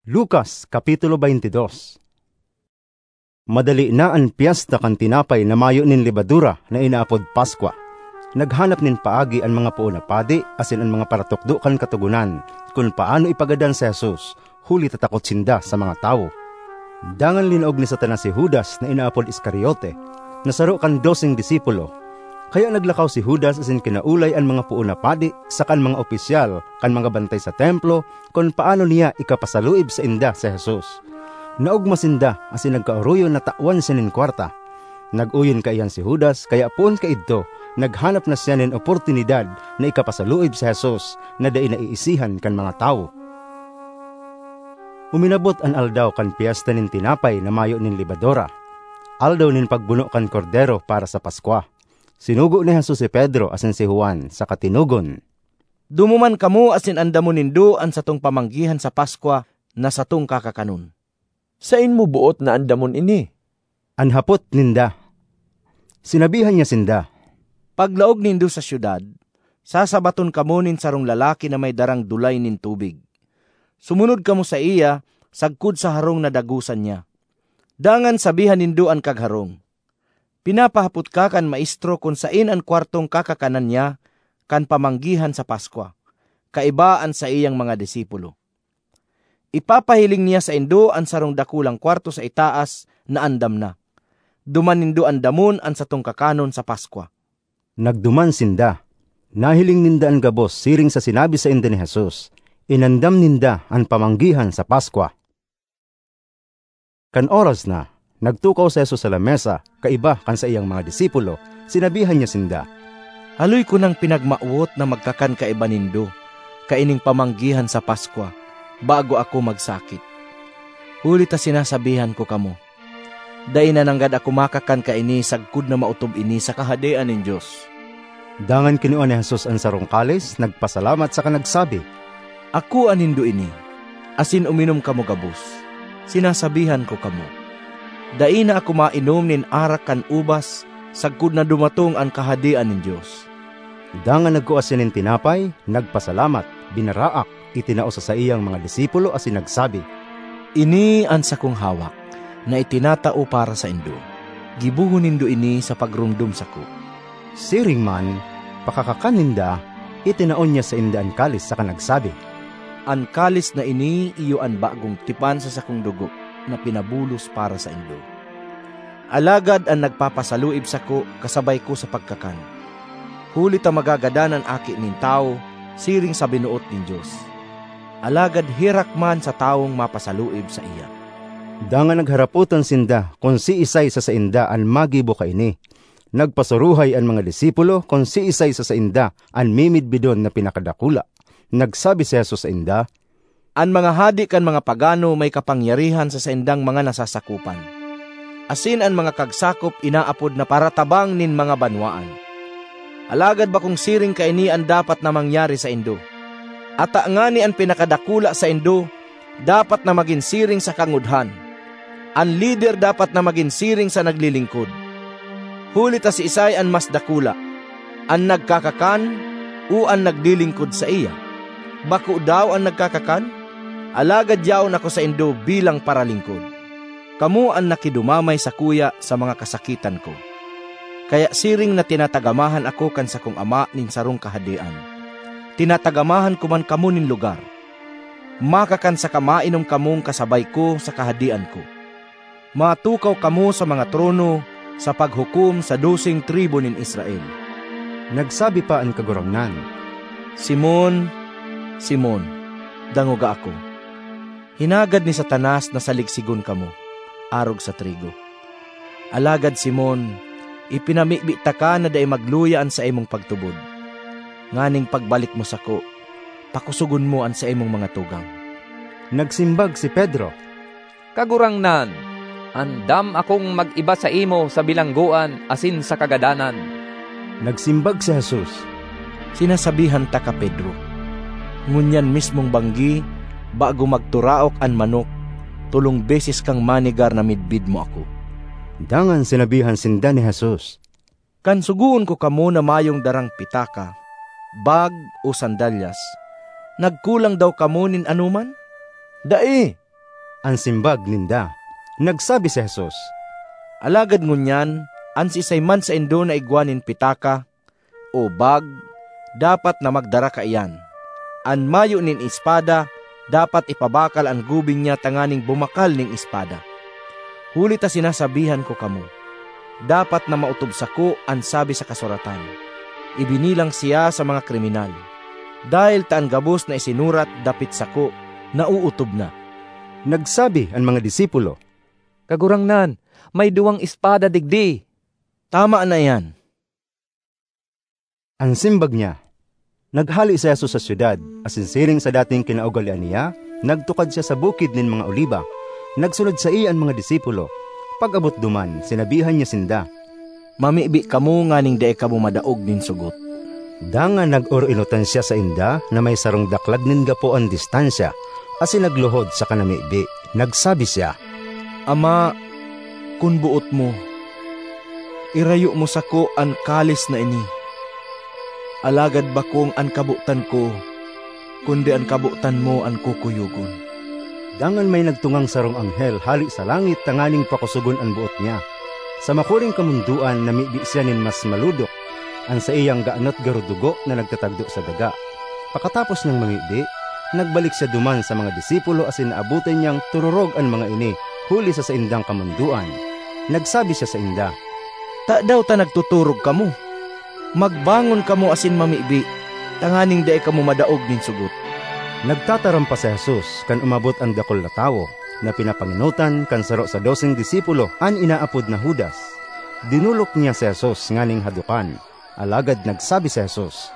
Lucas Kapitulo 22. Madali na ang piyesta kan tinapay na mayo nin libadura na inaapod Paskwa. Naghanap nin paagi ang mga puo na padi asin ang mga paratukdo kan katugunan kung paano ipagadan si Jesus, huli tatakot sinda sa mga tao. Dangan linog ni Satanas si Judas na inaapod Iscariote, nasaro kan 12 disipulo. Kaya naglakaw si Judas asin kinaulay ang mga puo na padi sa kan mga opisyal, kan mga bantay sa templo, kung paano niya ikapasaluib sa inda si Jesus. Naugma sinda asin nagkauruyo na tawan siya nin kwarta. Naguyon kaiyan si Judas, kaya puon kaidto, naghanap na siya nin oportunidad na ikapasaluib si Jesus na dai naiisihan kan mga tao. Uminabot an aldaw kan piyesta nin tinapay na mayo nin libadora. Aldaw nin pagbuno kan kordero para sa Paskwa. Sinugo ni Jesus si Pedro asin si Juan sa katinugon. Dumuman kamo asin andamo nindo an satong pamanggihan sa Paskwa na satong kakakanon. Sain mo buot na andamon ini? Anhapot ninda. Sinabihan niya sinda, Paglaog nindo sa syudad, sasabaton kamo nin sarong lalaki na may darang dulay nin tubig. Sumunod kamo sa iya, sagkod sa harong na dagusan niya. Dangan sabihan nindo ang kagharong, pinapahapot ka kan maestro kung sain ang kwartong kakakanan niya kan pamanggihan sa Paskwa, kaibaan sa iyang mga disipulo. Ipapahiling niya sa indo ang sarong dakulang kwarto sa itaas na andam na. Duman nindo andamon ang satong kakanon sa Paskwa. Nagduman sinda. Nahiling ninda ang gabos siring sa sinabi sa inda ni Jesus. Inandam ninda ang pamanggihan sa Paskwa. Kan oras na, nagtukaw sa Jesus sa lamesa, kaiba kan sa iyang mga disipulo, sinabihan niya sinda, Haloy ko nang pinagmauot na magkakan kaiba nindo, kaining pamanggihan sa Paskwa, bago ako magsakit. Huli ta sinasabihan ko kamo, dai na nanggad ako makakan kaini sagkud na mautob ini sa kahadean nin Dios. Dangan kinuha ni Jesus ang sarong kalis, nagpasalamat sa kanagsabi, Ako anindo ini, asin uminom kamo gabos. Sinasabihan ko kamo, dai na ako mainom nin arak kan ubas, sagkud na dumatong ang kahadean nin Dios. Dangan nagkuasin nin tinapay, nagpasalamat, binaraak, itinao sa iyang mga disipulo asin nagsabi, Ini ang sakong hawak, na itinatao para sa indo. Gibuhon nindo ini sa pagrumdum sako. Siring man, pakakakaninda, itinaon niya sa inda ang kalis sa kanagsabi, Ang kalis na ini iyo ang bagong tipan sa sakong dugo na pinabulos para sa indo. Alagad ang nagpapasaluib sako kasabay ko sa pagkakan. Huli ta magagadanan aki nin tao, siring sa binuot nin Diyos. Alagad hirak man sa taong mapasaluib sa iya. Dangan nagharaputan sinda kung si isay sa inda ang magibo kaini. Nagpasuruhay ang mga disipulo kung si isay sa inda ang mimidbidon na pinakadakula. Nagsabi si Jesus sa inda, Ang mga hadi kan mga pagano may kapangyarihan sa indang mga nasasakupan. Asin ang mga kagsakop inaapod na paratabang nin mga banwaan. Alagad ba kung siring kaini ang dapat na mangyari sa indo? Ata nga ni ang pinakadakula sa indo, dapat na maging siring sa kangudhan. Ang leader dapat na maging siring sa naglilingkod. Huli ta si isay ang mas dakula, ang nagkakakan o ang naglilingkod sa iya. Bako daw ang nagkakakan? Alagad yaon ako sa indo bilang paralingkod. Kamu ang nakidumamay sa kuya sa mga kasakitan ko. Kaya siring na tinatagamahan ako kan sa kong ama nin sarong kahadian. Tinatagamahan ko man kamo nin lugar. Makakan sa kamainom kamong kasabay ko sa kahadian ko. Matukaw kamo sa mga trono sa paghukom sa 12 tribo nin Israel. Nagsabi pa ang kagurangnan, Simon, Simon, danguga ako. Hinagad ni Satanas na saligsigon kamo, arog sa trigo. Alagad Simon, ipinamibita ka na day magluyaan sa imong pagtubod. Nganing pagbalik mo sako, pakusugon mo an sa imong mga tugang. Nagsimbag si Pedro, Kagurangnan, andam akong mag-iba sa imo sa bilangguan asin sa kagadanan. Nagsimbag si Jesus, Sinasabihan ta ka Pedro, ngunyan mismong banggi, bago magturaok an manok, 3 beses kang manigar na midbid mo ako. Dangan sinabihan sinda ni Jesus, Kan suguon ko kamo na mayong darang pitaka, bag o sandalyas, nagkulang daw kamo nin anuman? Dai, Ang simbag ninda. Nagsabi si Jesus, Alagad ngunyan, an sisay man sa indo na igwanin pitaka, o bag, dapat na magdara ka iyan. An mayo nin espada, dapat ipabakal ang gubing niya tanganing bumakal ning espada. Huli ta sinasabihan ko kamo, dapat na mautob sako ang sabi sa kasuratan. Ibinilang siya sa mga kriminal. Dahil taan gabos na isinurat dapit sako, nauutob na. Nagsabi ang mga disipulo, Kagurangnan, may duwang espada digdi. Tama na yan. Ang simbag niya. Naghali si Jesus sa syudad, asinsiring sa dating kinaugalian niya, nagtukad siya sa bukid nin mga oliba. Nagsunod sa iya ang mga disipulo. Pag-abot duman, sinabihan niya sinda, Mamibi kamo nga ning dae kamo madaog nin sugot. Danga nag-urinutan siya sa inda na may sarong daklag nin gapo ang distansya, asin nagluhod sa kanamibi. Nagsabi siya, Ama, kun buot mo, irayo mo sako an kalis na ini. Alagad ba kong an kabutan ko, kundi an kabutan mo an kukuyugon. Dangan may nagtungang sarong anghel hali sa langit tanganing pakusugon ang buot niya. Sa makuring kamunduan namibi siya nin mas maludok, ang sa iyang gaanot garudugo na nagtatagdo sa daga. Pakatapos ng mamibi, nagbalik siya duman sa mga disipulo asin naabutan niyang tururog ang mga ini, huli sa indang kamunduan. Nagsabi siya sa inda, Ta daw ta nagtuturog kamo. Magbangon kamo asin mamibi, tanganing dae kamo madaog nin sugot. Nagtataram pa si Jesus kan umabot ang dakol na tawo, na pinapanginutan kan saro sa 12 disipulo an inaapod na Judas. Dinulok niya si Jesus nganing hadukan. Alagad nagsabi si Jesus,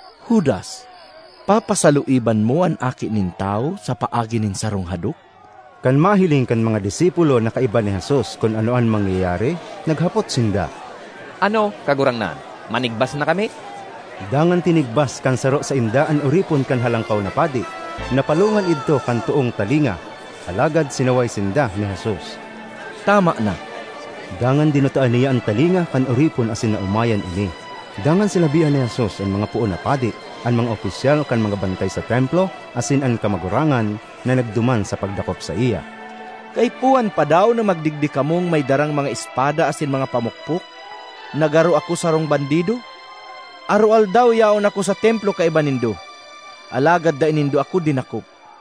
Judas, papasaluiban mo an aki nin tao sa paagi nin sarong haduk? Kan mahiling kan mga disipulo na kaiba ni Jesus kung anoan mangyayari, naghapot sinda. Ano, kagurangnan? Manigbas na kami? Dangan tinigbas kan saro sa inda an uripon kan halangkaw na padi. Napalungan idto kan tuong talinga. Alagad sinaway sinda ni Jesus. Tama na. Dangan dinutaan niya ang talinga kan uripon asin na umayan ini. Dangan sinabihan ni Jesus ang mga puon na padi, ang mga opisyal kan mga bantay sa templo, asin ang kamagurangan na nagduman sa pagdakop sa iya. Kay puan pa daw na magdigdi kamong may darang mga espada asin mga pamukpok? Nagaro ako sarong bandido? Arual daw yaon ako sa templo kay banindo. Alagad da inindo ako dinakop.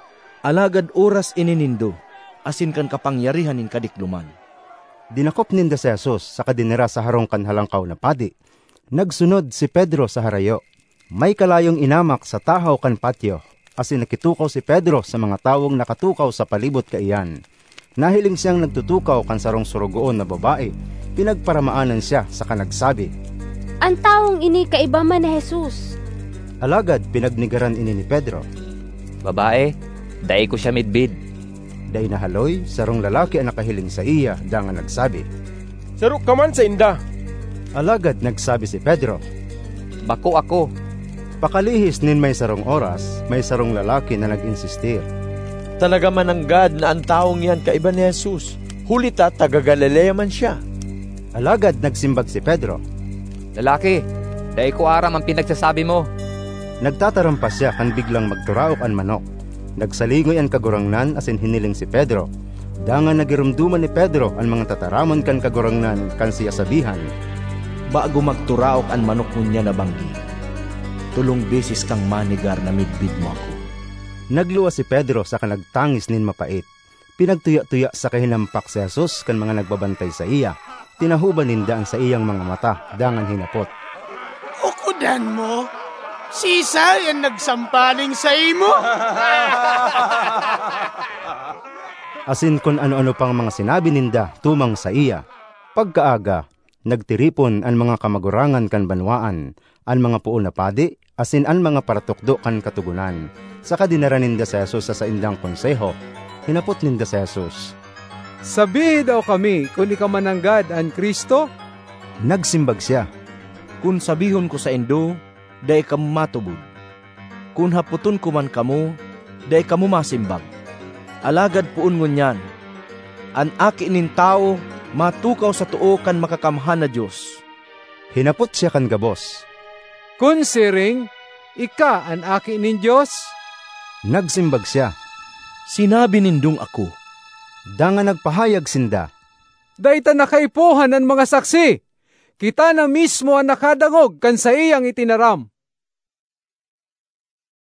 Alagad oras ininindo, asin kan kapangyarihan in kadikduman. Dinakop ninda si Jesus sa kadinera sa harong kan halangkaw na padi. Nagsunod si Pedro sa harayo. May kalayong inamak sa tahaw kan patio, asin nakitukaw si Pedro sa mga tawong nakatukaw sa palibot kaiyan. Nahiling siyang nagtutukaw kan sarong surugoon na babae. Pinagparamaanan siya sa kanagsabi, Ang taong ini kaiba man ni Jesus. Alagad pinagnigaran ini ni Pedro. Babae, dai ko siya midbid. Day nahaloy, sarong lalaki ang nakahiling sa iya, dangan nagsabi, Sarok ka man sa inda. Alagad nagsabi si Pedro, Bako ako. Pakalihis nin may sarong oras, may sarong lalaki na nag-insistir. Talaga mananggad na ang taong yan kaiba ni Jesus. Hulita taga Galilea man siya. Alagad nagsimbag si Pedro. Lalaki, dai ko aram ang pinagsasabi mo. Nagtatarampas siya kan biglang magturaok ang manok. Nagsalingoy ang kagurangnan asin hiniling si Pedro. Dangan nagirumduman ni Pedro ang mga tataraman kan kagurangnan kan siya sabihan. Bago magturaok ang manok niya na banggi, 3 beses kang manigar na midbid mo ako. Nagluwa si Pedro sa kanagtangis nin mapait. Pinagtuya-tuya sa kahinampak si Jesus kan mga nagbabantay sa iya. Tinahuban ninda ang sa iyang mga mata, dangan hinapot. Ukudan mo? Sisa yan nagsampaling sa imo? Asin kung ano-ano pang mga sinabi ninda tumang sa iya. Pagkaaga, nagtiripon ang mga kamagurangan kan banwaan, ang mga puon na padi, asin ang mga paratukdo kan katugunan. Saka dinara ninda sa Jesus sa indang konseho. Hinapot ninda sa Jesus. Sabi daw kami kung ikaw mananggad ang Kristo? Nagsimbag siya. Kung sabihon ko sa indo, dahi kamo matubod. Kung haputon ko man kamo, dahi kamo masimbag. Alagad puon ngunyan, an aki nin tao, matukaw sa tuo kan makakamhan na Diyos. Hinapot siya kan gabos. Kung siring, ika ang aki nin Diyos? Nagsimbag siya. Sinabi nindong ako, Danga nagpahayag sinda. Dayta nakaipuhan ang mga saksi. Kita na mismo ang nakadangog kan sa iyang itinaram.